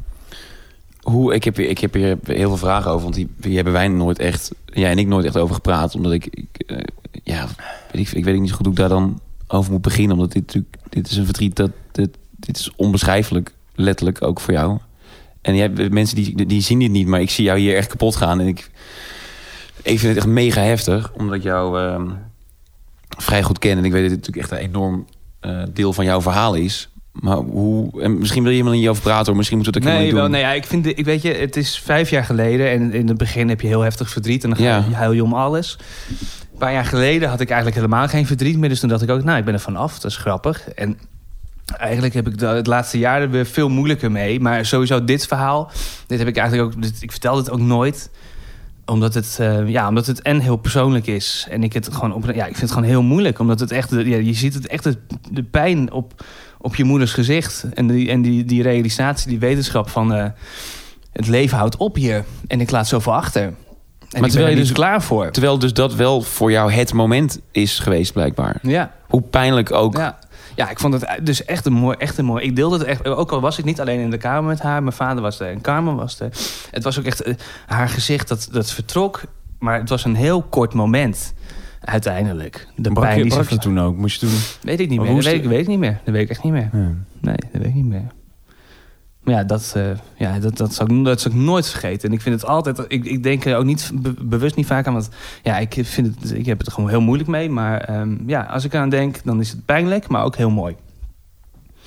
Hoe, ik, heb, ik heb hier heel veel vragen over, want die, die hebben wij nooit echt, jij en ik nooit echt over gepraat, omdat ik, ik uh, ja, weet ik, ik weet niet zo goed hoe ik daar dan over moet beginnen, omdat dit natuurlijk, dit is een verdriet dat, dit, dit is onbeschrijfelijk, letterlijk ook voor jou. En jij, mensen die, die zien dit niet, maar ik zie jou hier echt kapot gaan en ik, ik vind het echt mega heftig, omdat ik jou uh, vrij goed ken en ik weet dat dit natuurlijk echt een enorm uh, deel van jouw verhaal is. Maar hoe... En misschien wil je helemaal niet over praten, hoor. Misschien moeten we het ook nee, doen. Wel, nee, ja, ik vind... Ik weet je, het is vijf jaar geleden... en in het begin heb je heel heftig verdriet... en dan ga je, Ja. je huil je om alles. Een paar jaar geleden had ik eigenlijk helemaal geen verdriet meer... dus toen dacht ik ook, nou, ik ben er vanaf. Dat is grappig. En eigenlijk heb ik de, het laatste jaar er weer veel moeilijker mee. Maar sowieso dit verhaal... Dit heb ik eigenlijk ook... Dit, ik vertel het ook nooit... Omdat het, uh, ja, omdat het en heel persoonlijk is. En ik, het gewoon op, ja, ik vind het gewoon heel moeilijk. Omdat het echt... Ja, je ziet het echt... Het, de pijn op... op je moeders gezicht. En die, en die, die realisatie, die wetenschap van... Uh, het leven houdt op hier. En ik laat zoveel achter. En maar ik ben er je dus klaar voor. Terwijl dus dat wel voor jou het moment is geweest, blijkbaar. Ja. Hoe pijnlijk ook. Ja, ja ik vond het dus echt een mooi... Echt een mooi ik deelde het echt... Ook al was ik niet alleen in de kamer met haar. Mijn vader was er en Carmen was er. Het was ook echt... Uh, haar gezicht, dat, dat vertrok. Maar het was een heel kort moment... Uiteindelijk. De brak pijn je, die brak ze... je toen ook? Moest je toen... Weet ik niet meer. Dat weet ik, weet ik niet meer. Dat weet ik echt niet meer. Ja. Nee, dat weet ik niet meer. Maar ja, dat, uh, ja, dat, dat, zou ik, dat zou ik nooit vergeten. En ik vind het altijd... Ik, ik denk er ook niet be, bewust niet vaak aan. Want ja, ik, vind het, ik heb het er gewoon heel moeilijk mee. Maar um, ja, als ik aan denk, dan is het pijnlijk, maar ook heel mooi.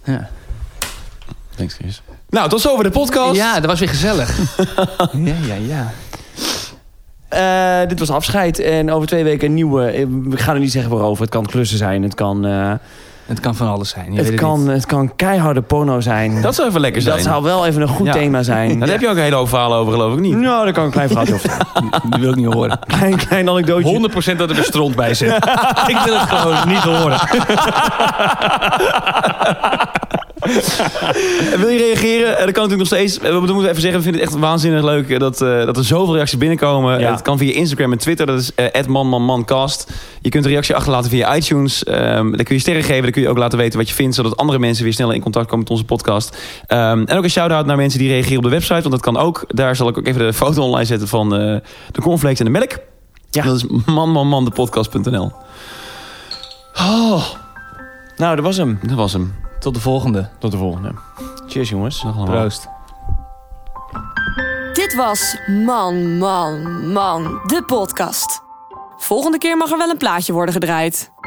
Ja. Thanks, Chris. Nou, tot zover de podcast. Ja, dat was weer gezellig. ja, ja, ja. Uh, dit was afscheid. En over twee weken een nieuwe... We gaan er niet zeggen waarover. Het kan klussen zijn. Het kan... Uh, het kan van alles zijn. Je het, weet het, kan, het kan keiharde porno zijn. Dat zou even lekker zijn. Dat zou wel even een goed ja. thema zijn. Daar ja. heb je ook een hele hoop verhalen over, geloof ik niet. Nou, daar kan een klein verhaaltje over zijn. Die wil ik niet horen. Klein, klein anekdootje. honderd procent dat er een stront bij zit. Ik wil het gewoon niet horen. Wil je reageren? Dat kan natuurlijk nog steeds. We moeten even zeggen, we vinden het echt waanzinnig leuk dat, uh, dat er zoveel reacties binnenkomen. Ja. Het kan via Instagram en Twitter. Dat is at uh, manmanmancast. Je kunt een reactie achterlaten via iTunes. Um, dan kun je sterren geven. Dan kun je ook laten weten wat je vindt, zodat andere mensen weer sneller in contact komen met onze podcast. Um, en ook een shout-out naar mensen die reageren op de website, want dat kan ook. Daar zal ik ook even de foto online zetten van uh, de cornflakes en de melk. Ja. Dat is manmanmandepodcast punt n l. Oh. Nou, dat was hem. Dat was hem. Tot de volgende. Tot de volgende. Cheers, jongens. Dag allemaal. Proost. Dit was Man, Man, Man, de podcast. Volgende keer mag er wel een plaatje worden gedraaid.